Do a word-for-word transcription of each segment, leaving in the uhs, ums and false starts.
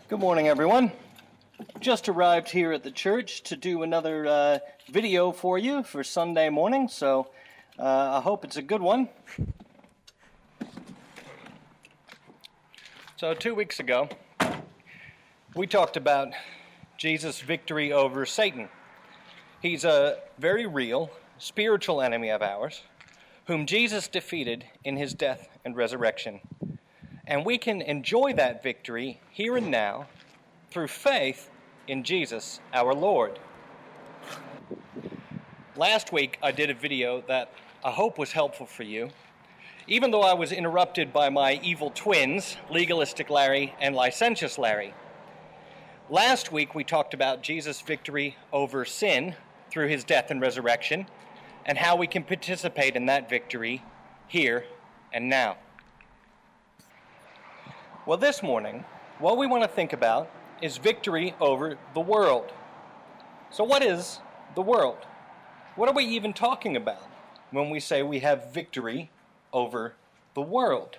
Good morning, everyone. Just arrived here at the church to do another uh, video for you for Sunday morning, so uh, I hope it's a good one. So two weeks ago, we talked about Jesus' victory over Satan. He's a very real, spiritual enemy of ours, whom Jesus defeated in his death and resurrection. And we can enjoy that victory here and now through faith in Jesus, our Lord. Last week, I did a video that I hope was helpful for you, even though I was interrupted by my evil twins, Legalistic Larry and Licentious Larry. Last week, we talked about Jesus' victory over sin through his death and resurrection, and how we can participate in that victory here and now. Well, this morning, what we want to think about is victory over the world. So what is the world? What are we even talking about when we say we have victory over the world?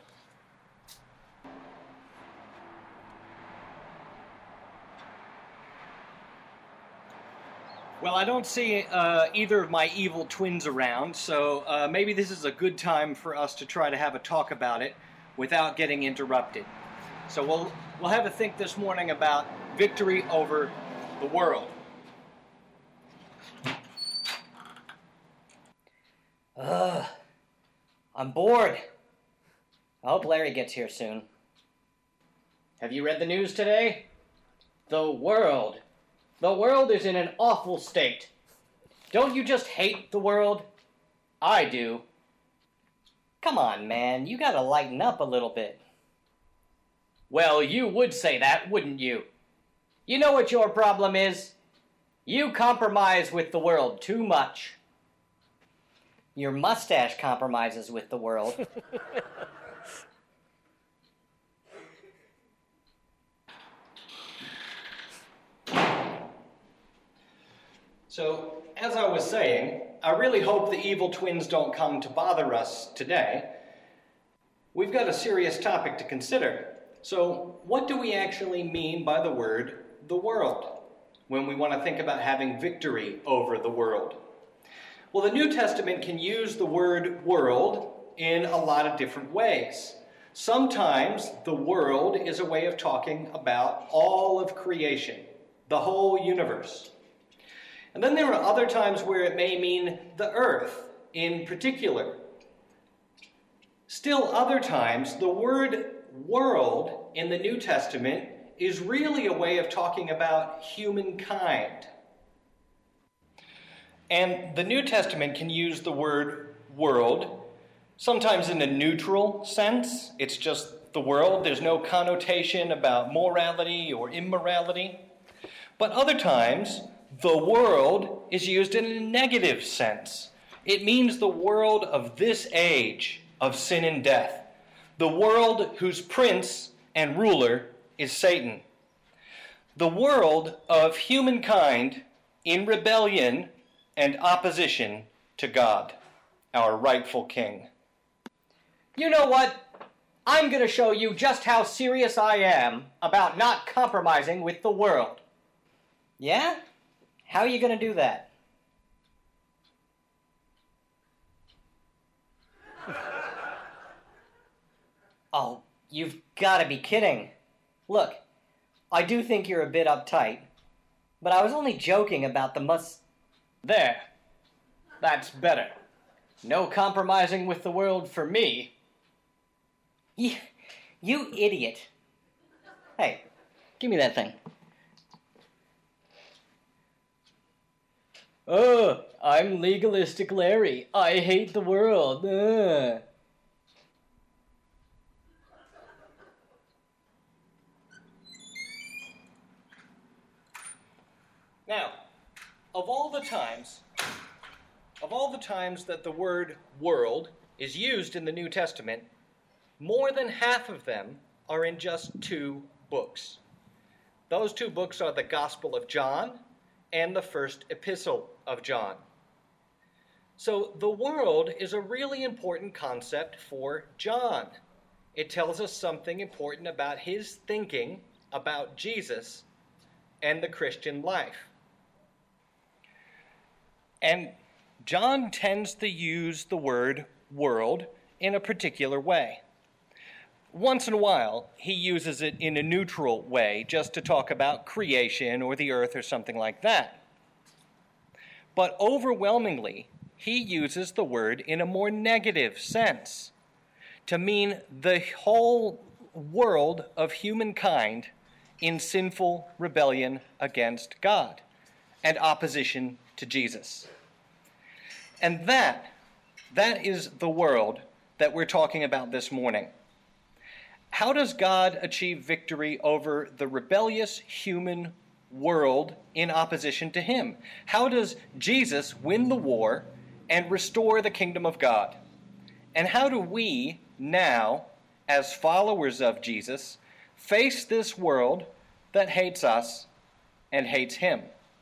Well, I don't see uh, either of my evil twins around, so uh, maybe this is a good time for us to try to have a talk about it without getting interrupted. So we'll we'll have a think this morning about victory over the world. Ugh, I'm bored. I hope Larry gets here soon. Have you read the news today? The world. The world is in an awful state. Don't you just hate the world? I do. Come on, man. You gotta lighten up a little bit. Well, you would say that, wouldn't you? You know what your problem is? You compromise with the world too much. Your mustache compromises with the world. So, as I was saying, I really hope the evil twins don't come to bother us today. We've got a serious topic to consider. So, what do we actually mean by the word the world when we want to think about having victory over the world? Well, the New Testament can use the word world in a lot of different ways. Sometimes the world is a way of talking about all of creation, the whole universe. And then there are other times where it may mean the earth in particular. Still other times, the word world in the New Testament is really a way of talking about humankind. And the New Testament can use the word world, sometimes in a neutral sense. It's just the world. There's no connotation about morality or immorality. But other times, the world is used in a negative sense. It means the world of this age of sin and death. The world whose prince and ruler is Satan. The world of humankind in rebellion and opposition to God, our rightful king. You know what? I'm going to show you just how serious I am about not compromising with the world. Yeah? How are you going to do that? Oh, you've got to be kidding. Look, I do think you're a bit uptight, but I was only joking about the mus... There. That's better. No compromising with the world for me. You, you idiot. Hey, give me that thing. Oh, I'm Legalistic Larry. I hate the world. Ugh. Now, of all the times, of all the times that the word world is used in the New Testament, more than half of them are in just two books. Those two books are the Gospel of John and the first epistle of John. So the world is a really important concept for John. It tells us something important about his thinking about Jesus and the Christian life. And John tends to use the word world in a particular way. Once in a while, he uses it in a neutral way, just to talk about creation or the earth or something like that. But overwhelmingly, he uses the word in a more negative sense, to mean the whole world of humankind in sinful rebellion against God and opposition to Jesus. And that, that is the world that we're talking about this morning. How does God achieve victory over the rebellious human world in opposition to him? How does Jesus win the war and restore the kingdom of God? And how do we now, as followers of Jesus, face this world that hates us and hates him?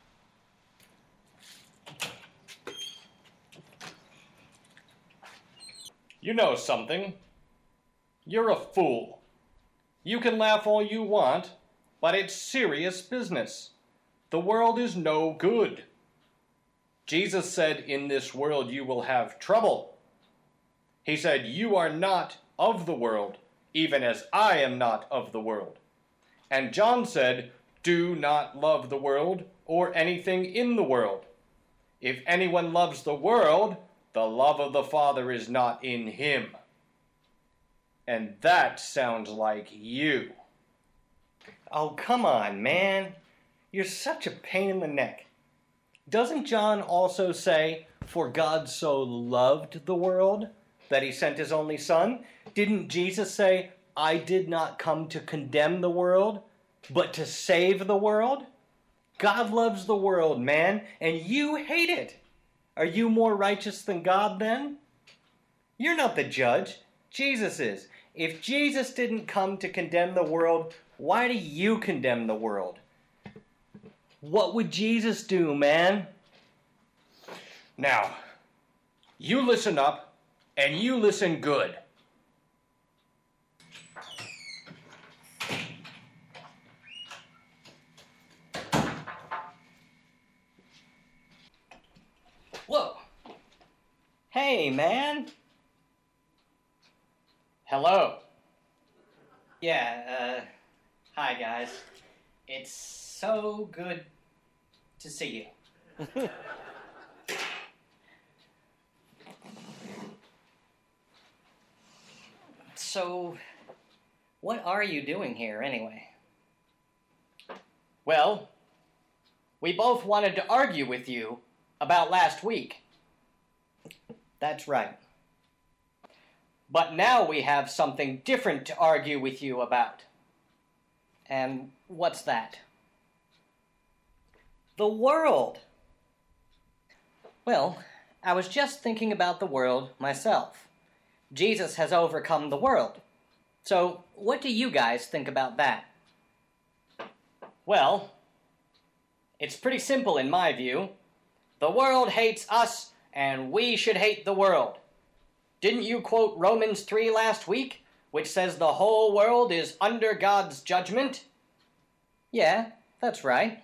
You know something. You're a fool. You can laugh all you want, but it's serious business. The world is no good. Jesus said, in this world you will have trouble. He said, you are not of the world, even as I am not of the world. And John said, do not love the world or anything in the world. If anyone loves the world, the love of the Father is not in him. And that sounds like you. Oh, come on, man. You're such a pain in the neck. Doesn't John also say, for God so loved the world that he sent his only son? Didn't Jesus say, I did not come to condemn the world, but to save the world? God loves the world, man, and you hate it. Are you more righteous than God then? You're not the judge. Jesus is. If Jesus didn't come to condemn the world, why do you condemn the world? What would Jesus do, man? Now, you listen up, and you listen good. Whoa. Hey, man. Hello. Yeah, uh, hi guys. It's so good to see you. So, what are you doing here anyway? Well, we both wanted to argue with you about last week. That's right. But now we have something different to argue with you about. And what's that? The world. Well, I was just thinking about the world myself. Jesus has overcome the world. So, what do you guys think about that? Well, it's pretty simple in my view. The world hates us, and we should hate the world. Didn't you quote Romans three last week, which says the whole world is under God's judgment? Yeah, that's right.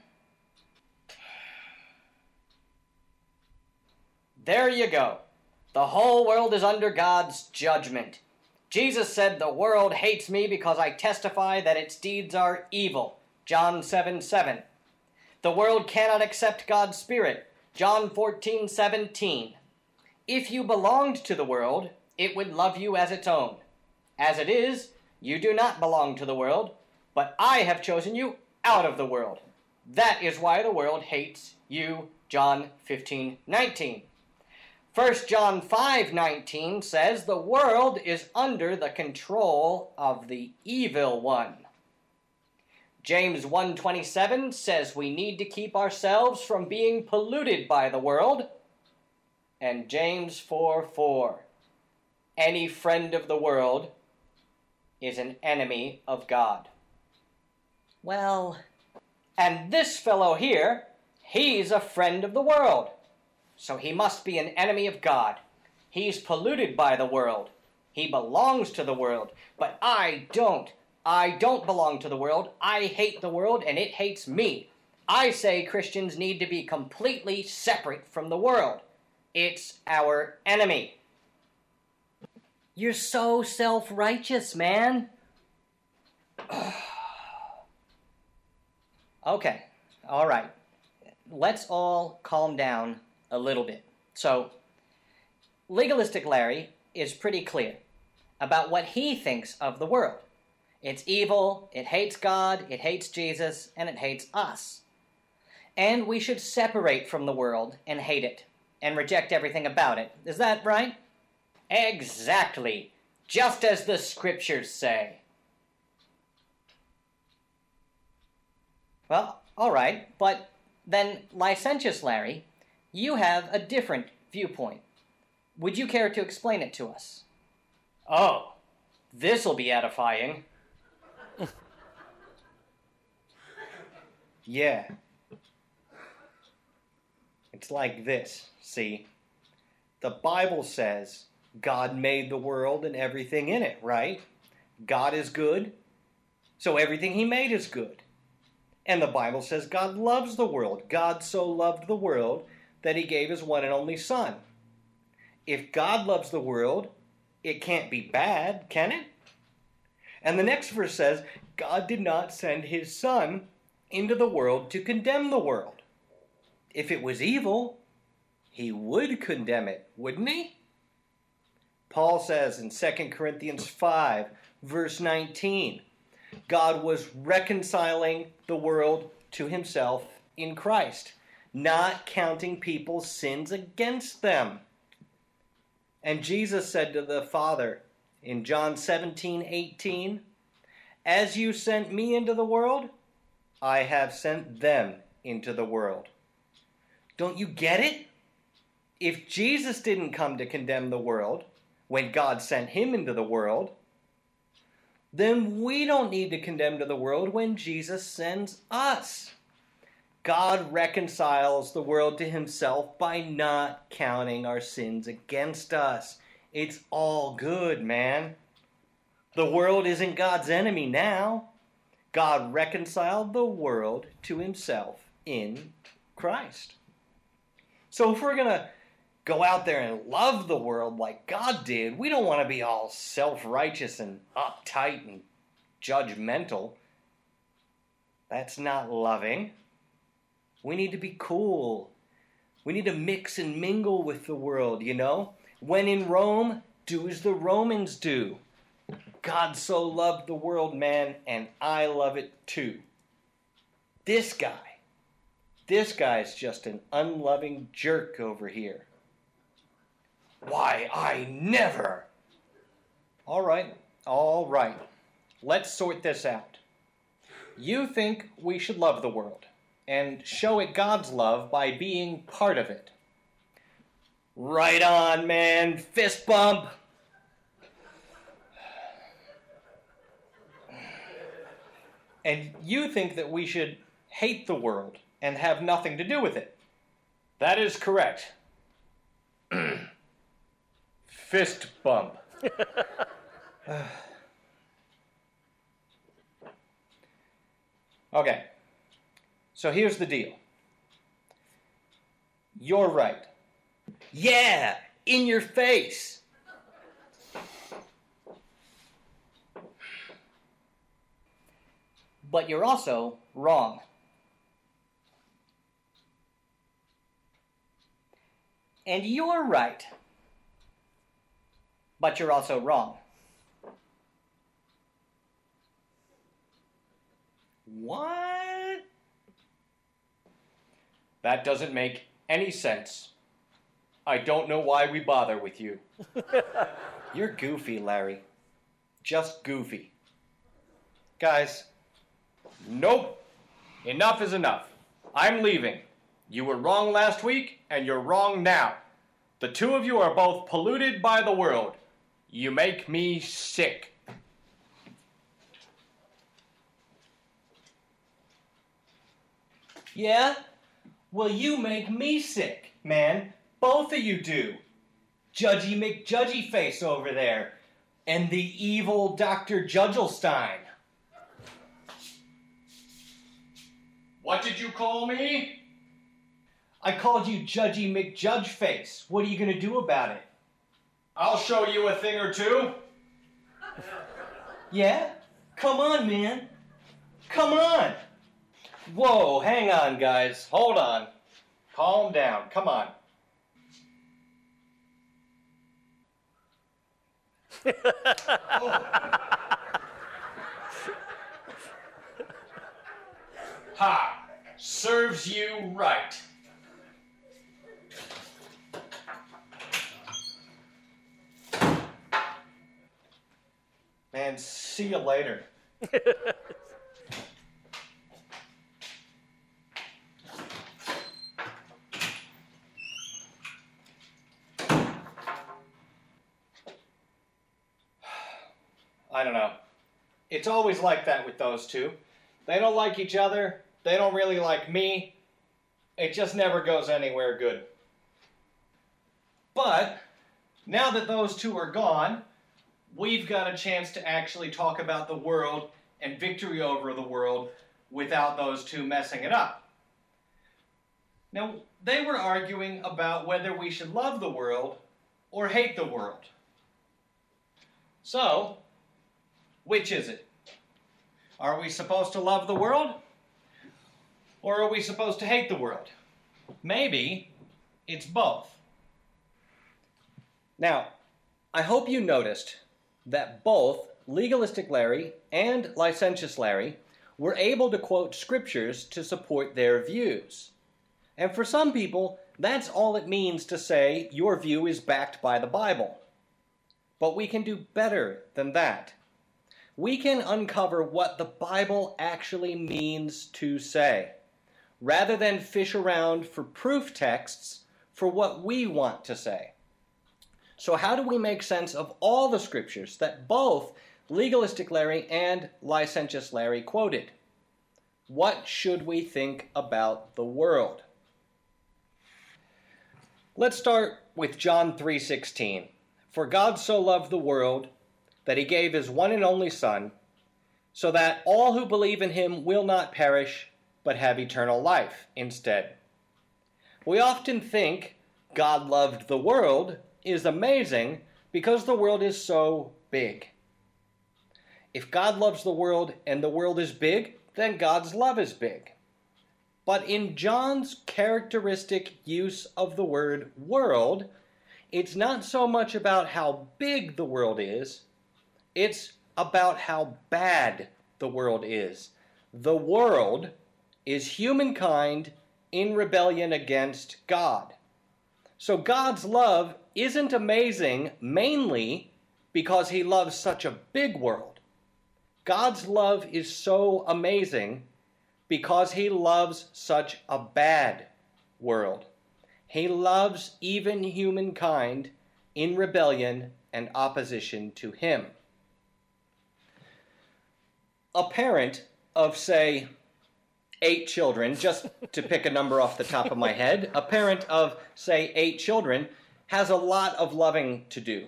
There you go. The whole world is under God's judgment. Jesus said the world hates me because I testify that its deeds are evil. John seven seven. The world cannot accept God's Spirit. John fourteen seventeen. If you belonged to the world, it would love you as its own. As it is, you do not belong to the world, but I have chosen you out of the world. That is why the world hates you. John fifteen nineteen. First John five nineteen says the world is under the control of the evil one. James one twenty-seven says we need to keep ourselves from being polluted by the world. And James four four, any friend of the world is an enemy of God. Well, and this fellow here, he's a friend of the world. So he must be an enemy of God. He's polluted by the world. He belongs to the world, but I don't. I don't belong to the world. I hate the world, and it hates me. I say Christians need to be completely separate from the world. It's our enemy. You're so self-righteous, man. Okay, all right. Let's all calm down a little bit. So, Legalistic Larry is pretty clear about what he thinks of the world. It's evil, it hates God, it hates Jesus, and it hates us. And we should separate from the world and hate it, and reject everything about it. Is that right? Exactly. Just as the scriptures say. Well, all right, but then, Licentious Larry, you have a different viewpoint. Would you care to explain it to us? Oh, this'll be edifying. Yeah. It's like this, see? The Bible says God made the world and everything in it, right? God is good, so everything he made is good. And the Bible says God loves the world. God so loved the world that he gave his one and only Son. If God loves the world, it can't be bad, can it? And the next verse says, God did not send his Son into the world to condemn the world. If it was evil, he would condemn it, wouldn't he? Paul says in Second Corinthians five, verse nineteen, God was reconciling the world to himself in Christ, not counting people's sins against them. And Jesus said to the Father in John seventeen, eighteen, as you sent me into the world, I have sent them into the world. Don't you get it? If Jesus didn't come to condemn the world when God sent him into the world, then we don't need to condemn to the world when Jesus sends us. God reconciles the world to himself by not counting our sins against us. It's all good, man. The world isn't God's enemy now. God reconciled the world to himself in Christ. So if we're going to go out there and love the world like God did, we don't want to be all self-righteous and uptight and judgmental. That's not loving. We need to be cool. We need to mix and mingle with the world, you know? When in Rome, do as the Romans do. God so loved the world, man, and I love it too. This guy, this guy's just an unloving jerk over here. Why, I never. All right, all right. Let's sort this out. You think we should love the world and show it God's love by being part of it. Right on, man. Fist bump. And you think that we should hate the world and have nothing to do with it. That is correct. Fist bump. Okay. So here's the deal. You're right. Yeah, in your face. But you're also wrong. And you're right. But you're also wrong. What? That doesn't make any sense. I don't know why we bother with you. You're goofy, Larry. Just goofy. Guys, nope. Enough is enough. I'm leaving. You were wrong last week, and you're wrong now. The two of you are both polluted by the world. You make me sick. Yeah? Well, you make me sick, man. Both of you do. Judgy McJudgy face over there. And the evil Doctor Judgelstein. What did you call me? I called you Judgy McJudgeface. What are you going to do about it? I'll show you a thing or two. Yeah? Come on, man. Come on. Whoa, hang on, guys. Hold on. Calm down. Come on. Oh. Ha! Serves you right. Man, see you later. I don't know. It's always like that with those two. They don't like each other. They don't really like me. It just never goes anywhere good. But now that those two are gone, we've got a chance to actually talk about the world and victory over the world without those two messing it up. Now, they were arguing about whether we should love the world or hate the world. So, which is it? Are we supposed to love the world? Or are we supposed to hate the world? Maybe it's both. Now, I hope you noticed that both Legalistic Larry and Licentious Larry were able to quote scriptures to support their views. And for some people, that's all it means to say your view is backed by the Bible. But we can do better than that. We can uncover what the Bible actually means to say, rather than fish around for proof texts for what we want to say. So how do we make sense of all the scriptures that both Legalistic Larry and Licentious Larry quoted? What should we think about the world? Let's start with John three sixteen. For God so loved the world that he gave his one and only Son, so that all who believe in him will not perish, but have eternal life instead. We often think God loved the world is amazing because the world is so big. If God loves the world and the world is big, then God's love is big. But in John's characteristic use of the word world, it's not so much about how big the world is, it's about how bad the world is. The world is humankind in rebellion against God. So God's love isn't amazing mainly because he loves such a big world. God's love is so amazing because he loves such a bad world. He loves even humankind in rebellion and opposition to him. A parent of, say, eight children, just to pick a number off the top of my head, a parent of, say, eight children has a lot of loving to do.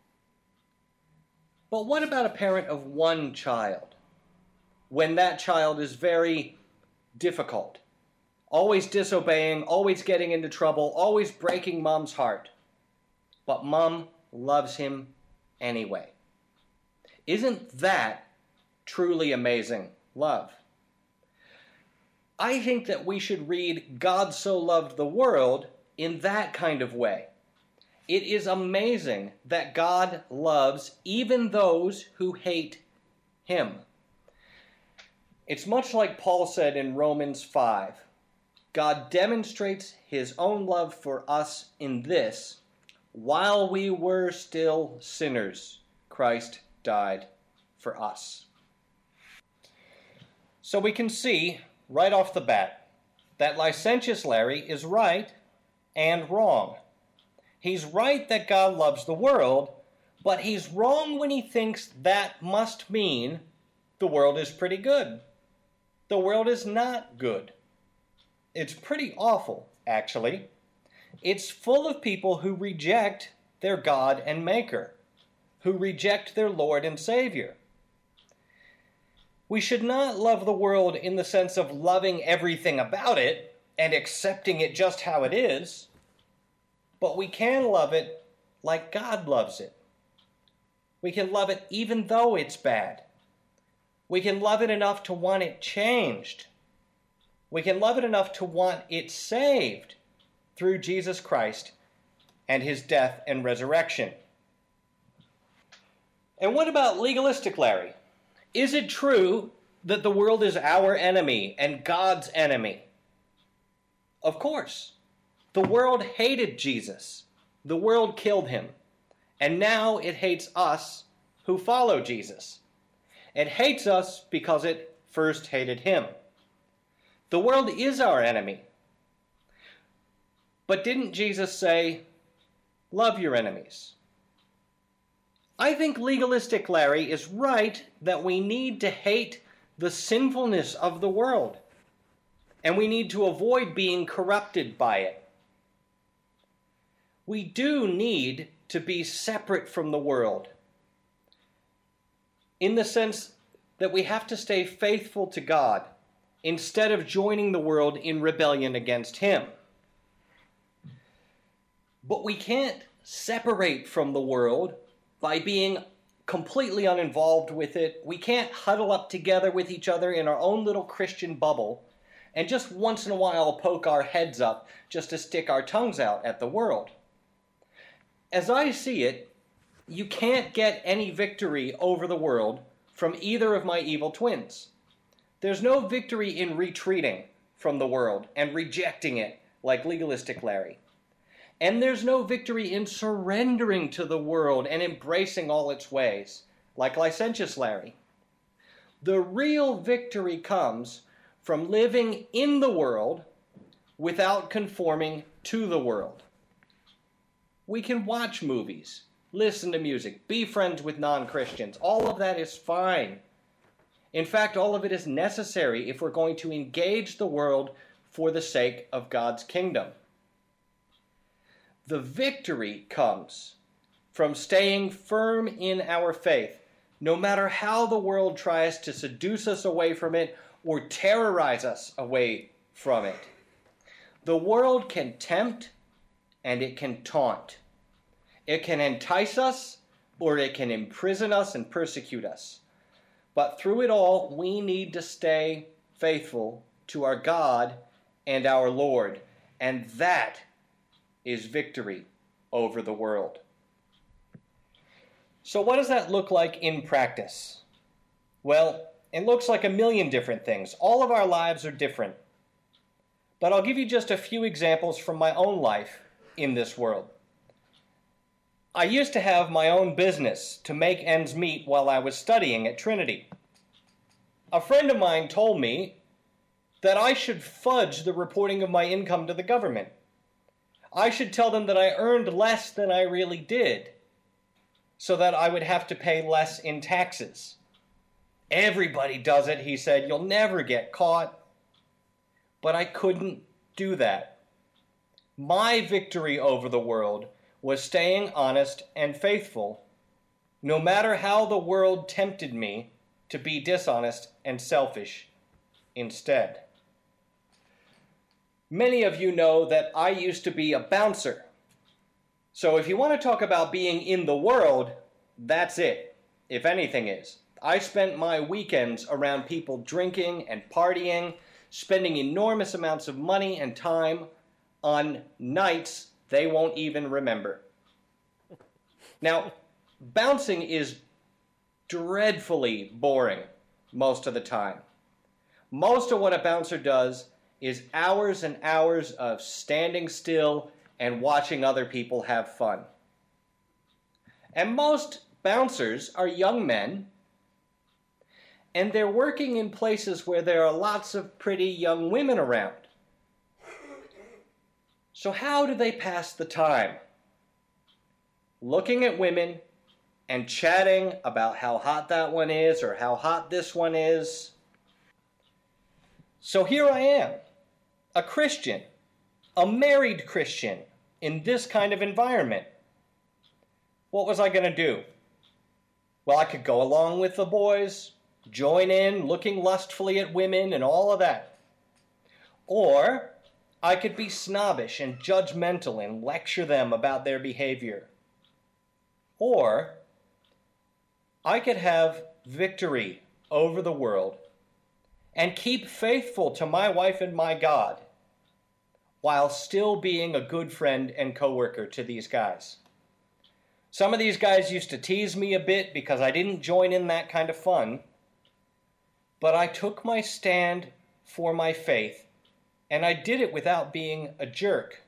But what about a parent of one child? When that child is very difficult, always disobeying, always getting into trouble, always breaking mom's heart. But mom loves him anyway. Isn't that truly amazing love? I think that we should read God so loved the world in that kind of way. It is amazing that God loves even those who hate him. It's much like Paul said in Romans five. God demonstrates his own love for us in this: while we were still sinners, Christ died for us. So we can see right off the bat that Licentious Larry is right and wrong. He's right that God loves the world, but he's wrong when he thinks that must mean the world is pretty good. The world is not good. It's pretty awful, actually. It's full of people who reject their God and Maker, who reject their Lord and Savior. We should not love the world in the sense of loving everything about it and accepting it just how it is, but we can love it like God loves it. We can love it even though it's bad. We can love it enough to want it changed. We can love it enough to want it saved through Jesus Christ and his death and resurrection. And what about legalistic Larry? Is it true that the world is our enemy and God's enemy? Of course. The world hated Jesus. The world killed him. And now it hates us who follow Jesus. It hates us because it first hated him. The world is our enemy. But didn't Jesus say, love your enemies? I think legalistic Larry is right that we need to hate the sinfulness of the world, and we need to avoid being corrupted by it. We do need to be separate from the world, in the sense that we have to stay faithful to God instead of joining the world in rebellion against him. But we can't separate from the world by being completely uninvolved with it. We can't huddle up together with each other in our own little Christian bubble and just once in a while poke our heads up just to stick our tongues out at the world. As I see it, you can't get any victory over the world from either of my evil twins. There's no victory in retreating from the world and rejecting it like legalistic Larry. And there's no victory in surrendering to the world and embracing all its ways, like licentious Larry. The real victory comes from living in the world without conforming to the world. We can watch movies, listen to music, be friends with non-Christians. All of that is fine. In fact, all of it is necessary if we're going to engage the world for the sake of God's kingdom. The victory comes from staying firm in our faith, no matter how the world tries to seduce us away from it or terrorize us away from it. The world can tempt and it can taunt. It can entice us or it can imprison us and persecute us. But through it all, we need to stay faithful to our God and our Lord, and that is victory over the world. So what does that look like in practice? Well, it looks like a million different things. All of our lives are different. But I'll give you just a few examples from my own life in this world. I used to have my own business to make ends meet while I was studying at Trinity. A friend of mine told me that I should fudge the reporting of my income to the government. I should tell them that I earned less than I really did, so that I would have to pay less in taxes. Everybody does it, he said. You'll never get caught. But I couldn't do that. My victory over the world was staying honest and faithful, no matter how the world tempted me to be dishonest and selfish instead. Many of you know that I used to be a bouncer. So if you want to talk about being in the world, that's it, if anything is. I spent my weekends around people drinking and partying, spending enormous amounts of money and time on nights they won't even remember. Now, bouncing is dreadfully boring most of the time. Most of what a bouncer does is hours and hours of standing still and watching other people have fun. And most bouncers are young men, and they're working in places where there are lots of pretty young women around. So how do they pass the time? Looking at women and chatting about how hot that one is or how hot this one is. So here I am, a Christian, a married Christian, in this kind of environment. What was I going to do? Well, I could go along with the boys, join in looking lustfully at women and all of that. Or I could be snobbish and judgmental and lecture them about their behavior. Or I could have victory over the world and keep faithful to my wife and my God while still being a good friend and coworker to these guys. Some of these guys used to tease me a bit because I didn't join in that kind of fun, but I took my stand for my faith, and I did it without being a jerk.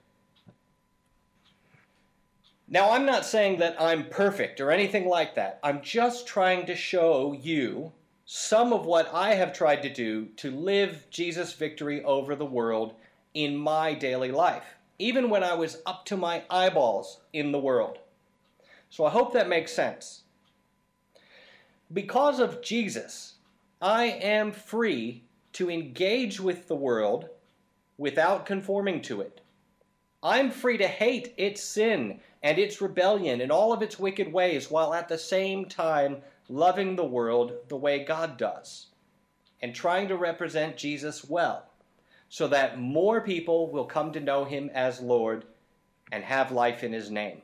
Now, I'm not saying that I'm perfect or anything like that. I'm just trying to show you some of what I have tried to do to live Jesus' victory over the world in my daily life, even when I was up to my eyeballs in the world. So I hope that makes sense. Because of Jesus, I am free to engage with the world without conforming to it. I'm free to hate its sin and its rebellion and all of its wicked ways, while at the same time loving the world the way God does, and trying to represent Jesus well, so that more people will come to know him as Lord and have life in his name.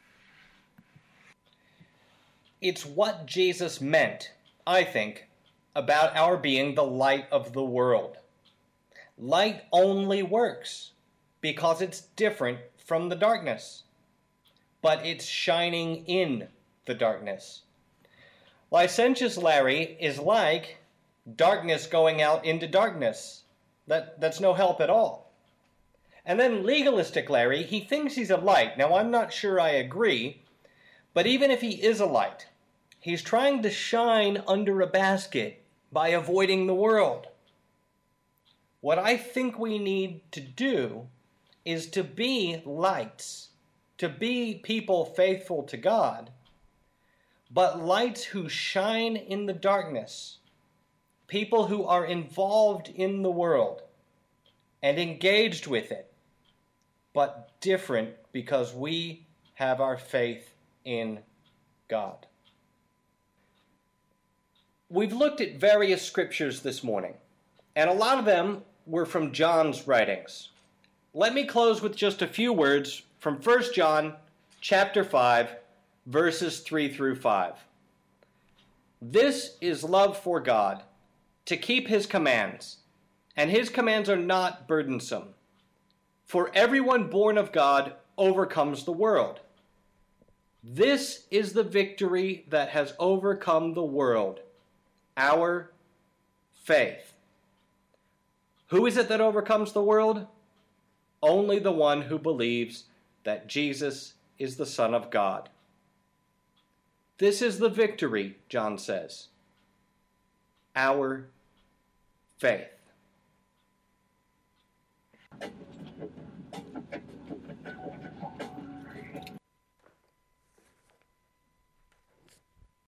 It's what Jesus meant, I think, about our being the light of the world. Light only works because it's different from the darkness, but it's shining in the darkness. Licentious Larry is like darkness going out into darkness. That, that's no help at all. And then legalistic Larry, he thinks he's a light. Now, I'm not sure I agree, but even if he is a light, he's trying to shine under a basket by avoiding the world. What I think we need to do is to be lights, to be people faithful to God, but lights who shine in the darkness, people who are involved in the world and engaged with it, but different because we have our faith in God. We've looked at various scriptures this morning, and a lot of them were from John's writings. Let me close with just a few words from First John chapter five, verses three through five. This is love for God, to keep his commands, and his commands are not burdensome. For everyone born of God overcomes the world. This is the victory that has overcome the world, our faith. Who is it that overcomes the world? Only the one who believes that Jesus is the Son of God. This is the victory, John says. Our faith.